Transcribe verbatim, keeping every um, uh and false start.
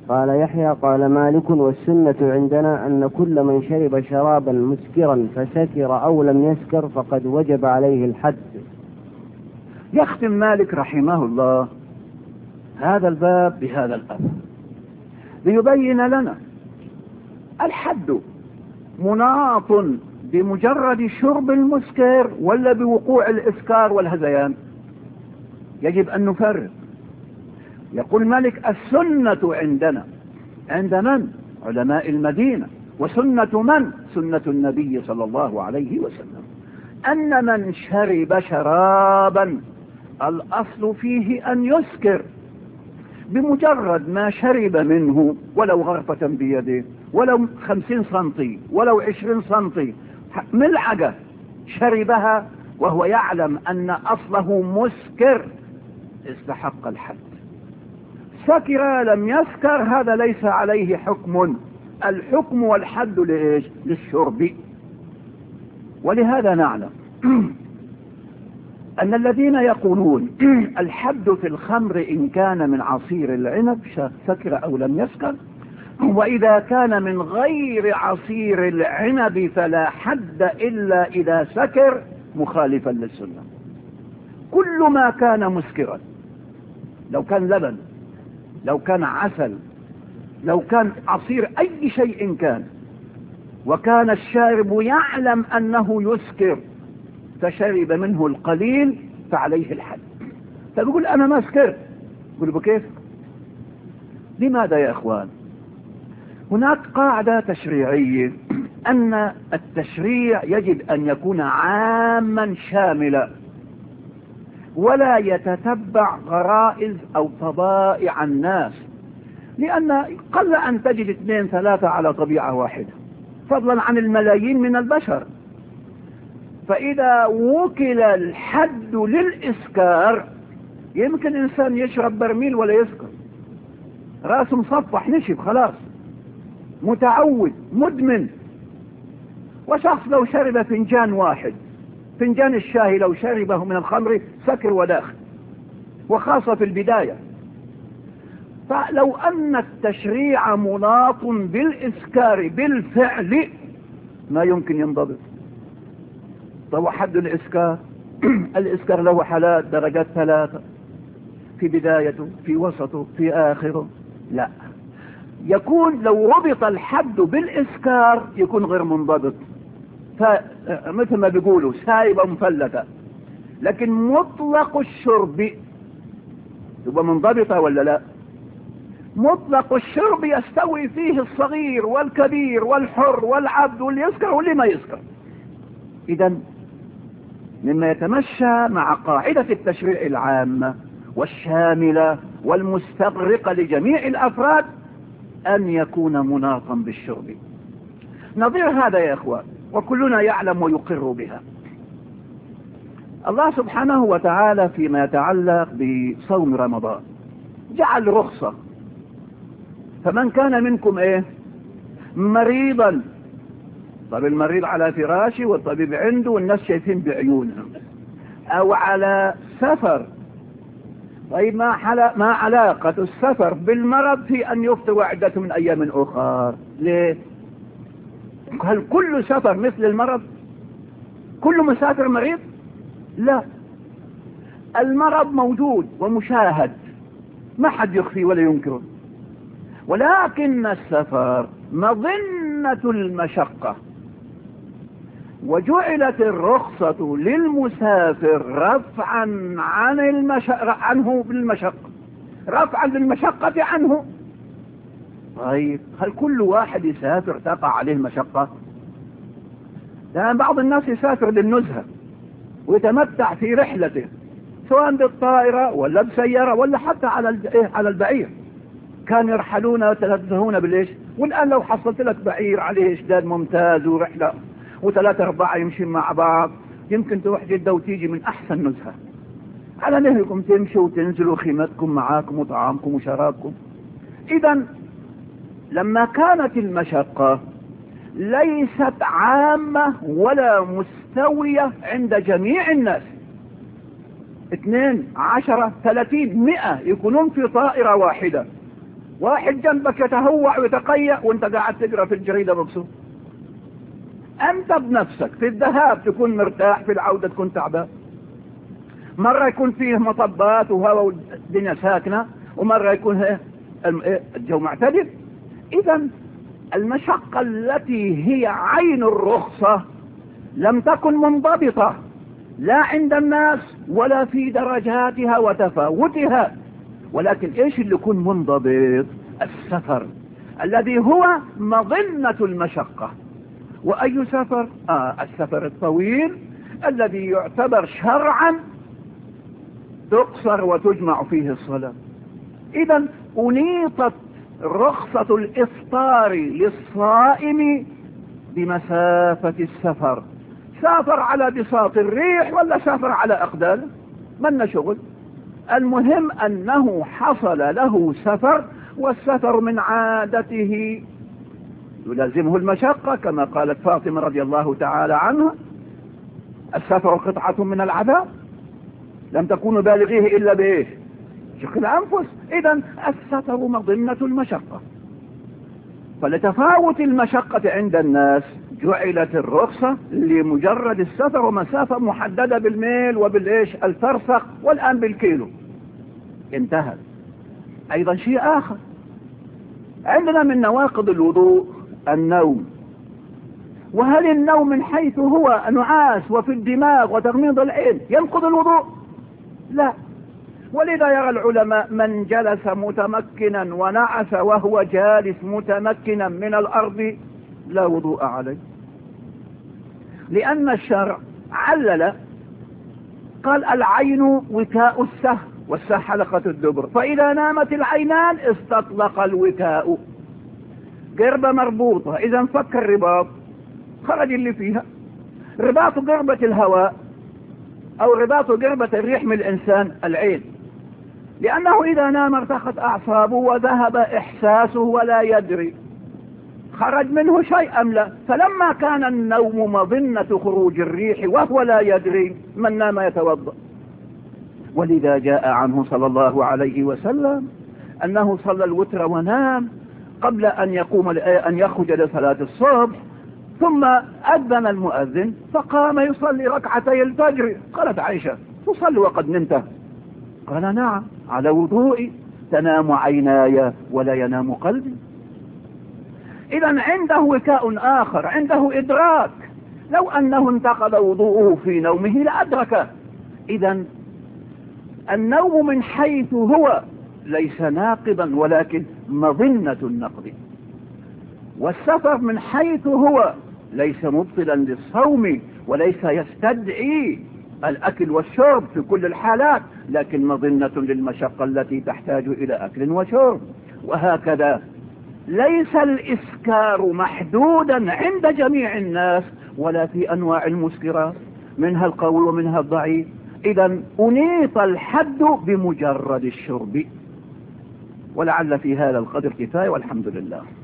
قال يحيى قال مالك والسنة عندنا أن كل من شرب شرابا مسكرا فسكر أو لم يسكر فقد وجب عليه الحد. يختم مالك رحمه الله هذا الباب بهذا الأثر ليبين لنا الحد مناط بمجرد شرب المسكر ولا بوقوع الإسكار والهذيان. يجب أن نفرق. يقول مالك السنة عندنا، عند من؟ علماء المدينة. وسنة من؟ سنة النبي صلى الله عليه وسلم، أن من شرب شرابا الأصل فيه أن يسكر بمجرد ما شرب منه، ولو غرفة بيده، ولو خمسين سنتي، ولو عشرين سنتي، ملعقة شربها وهو يعلم أن أصله مسكر استحق الحد. سكر لم يسكر هذا ليس عليه حكم. الحكم والحد لإيش؟ للشرب. ولهذا نعلم أن الذين يقولون الحد في الخمر إن كان من عصير العنب سكر أو لم يسكر، وإذا كان من غير عصير العنب فلا حد إلا إذا سكر، مخالفا للسنة. كل ما كان مسكرا، لو كان لبن، لو كان عسل، لو كان عصير أي شيء كان، وكان الشارب يعلم أنه يسكر فشرب منه القليل فعليه الحد. فبيقول أنا ما سكرت. يقول بكيف؟ لماذا يا أخوان؟ هناك قاعدة تشريعية أن التشريع يجب أن يكون عاما شاملا ولا يتتبع غرائز أو طبائع الناس، لأن قل أن تجد اثنين ثلاثة على طبيعة واحدة فضلا عن الملايين من البشر. فإذا وكل الحد للإسكار يمكن إنسان يشرب برميل ولا يسكر، راسه مصفح نشف خلاص، متعود مدمن. وشخص لو شرب فنجان واحد، فنجان الشاي لو شربه من الخمر سكر وداخل، وخاصة في البداية. فلو أن التشريع مناط بالإسكار بالفعل ما يمكن ينضبط. طب حد الإسكار الإسكار له حالات درجات ثلاثة، في بدايته، في وسطه، في آخره. لا، يكون لو ربط الحد بالإسكار يكون غير منضبط، فمثل ما بيقولوا سايبة مفلتة. لكن مطلق الشرب يبقى منضبطة ولا لا؟ مطلق الشرب يستوي فيه الصغير والكبير والحر والعبد واللي يسكر واللي ما يسكر. إذن مما يتمشى مع قاعدة التشريع العامة والشاملة والمستغرقة لجميع الأفراد أن يكون مناطا بالشرب. نظير هذا يا إخوان وكلنا يعلم ويقر بها الله سبحانه وتعالى فيما يتعلق بصوم رمضان جعل رخصة. فمن كان منكم ايه مريضا، طب المريض على فراشه والطبيب عنده والناس شايفين بعيونهم، او على سفر، طيب ما, حلا ما علاقة السفر بالمرض في ان يفطر عدة من ايام اخر؟ ليه؟ هل كل سفر مثل المرض؟ كل مسافر مريض؟ لا، المرض موجود ومشاهد ما حد يخفي ولا ينكره، ولكن السفر مظنة المشقة، وجعلت الرخصة للمسافر رفعا عن المشقة عنه بالمشقة، رفعا للمشقة عنه. طيب هل كل واحد يسافر تقع عليه مشقة؟ لأن بعض الناس يسافر للنزهة ويتمتع في رحلته سواء بالطائرة ولا بسيارة ولا حتى على على البعير. كانوا يرحلون ويتنزهون بالإيش، والآن لو حصلت لك بعير عليه إشداد ممتاز ورحلة وثلاثة أربعة يمشي مع بعض يمكن تروح جدة وتيجي من أحسن نزهة. على نهركم تمشوا وتنزلوا خيمتكم معاكم وطعامكم وشرابكم. إذا لما كانت المشقة ليست عامة ولا مستوية عند جميع الناس، اثنين عشرة ثلاثين مئة يكونون في طائرة واحدة واحد جنبك يتهوع ويتقيأ وانت قاعد تقرأ في الجريدة مبسوط. انت بنفسك في الذهاب تكون مرتاح، في العودة تكون تعبان. مرة يكون فيه مطبات وهواء والدنيا ساكنة، ومرة يكون الجو معتدل. اذا المشقة التي هي عين الرخصة لم تكن منضبطة لا عند الناس ولا في درجاتها وتفاوتها، ولكن ايش اللي يكون منضبط؟ السفر الذي هو مظنة المشقة. واي سفر؟ آه السفر الطويل الذي يعتبر شرعا تقصر وتجمع فيه الصلاة. اذا انيطت رخصة الافطار للصائم بمسافة السفر. سافر على بساط الريح ولا سافر على اقداله، من شغل. المهم انه حصل له سفر، والسفر من عادته يلازمه المشقة، كما قالت فاطمة رضي الله تعالى عنها: السفر قطعة من العذاب لم تكونوا بالغيه الا بايه؟ شق الانفس. اذا السفر مظنة المشقة، فلتفاوت المشقة عند الناس جعلت الرخصة لمجرد السفر ومسافة محددة بالميل وبالايش الفرسخ، والان بالكيلو انتهت. ايضا شيء اخر عندنا من نواقض الوضوء النوم. وهل النوم من حيث هو نعاس وفي الدماغ وتغميض العين ينقض الوضوء؟ لا. ولذا يرى العلماء من جلس متمكنا ونعس وهو جالس متمكنا من الارض لا وضوء عليه، لان الشرع علل، قال: العين وكاء السه، والسه حلقة الدبر، فاذا نامت العينان استطلق الوكاء. قربة مربوطة، اذا انفك الرباط خرج اللي فيها. رباط قربة الهواء او رباط قربة الريح من الانسان العين، لانه اذا نام ارتخت اعصابه وذهب احساسه ولا يدري خرج منه شيء ام لا. فلما كان النوم مظنة خروج الريح وهو لا يدري، من نام يتوضا. ولذا جاء عنه صلى الله عليه وسلم انه صلى الوتر ونام قبل ان يقوم ان يخرج لصلاة الصبح، ثم اذن المؤذن فقام يصلي ركعتي الفجر. قالت عائشة: تصلي وقد نمت؟ قال: نعم، على وضوئي، تنام عيناي ولا ينام قلبي. اذا عنده وكاء اخر، عنده ادراك، لو انه انتقض وضوءه في نومه لادركه. اذا النوم من حيث هو ليس ناقضا ولكن مظنة النقض، والسفر من حيث هو ليس مبطلا للصوم وليس يستدعي الاكل والشرب في كل الحالات، لكن مظنة للمشقة التي تحتاج الى اكل وشرب. وهكذا ليس الاسكار محدودا عند جميع الناس ولا في انواع المسكرات، منها القوي ومنها الضعيف. اذا انيط الحد بمجرد الشرب. ولعل في هذا القدر كفاية، والحمد لله.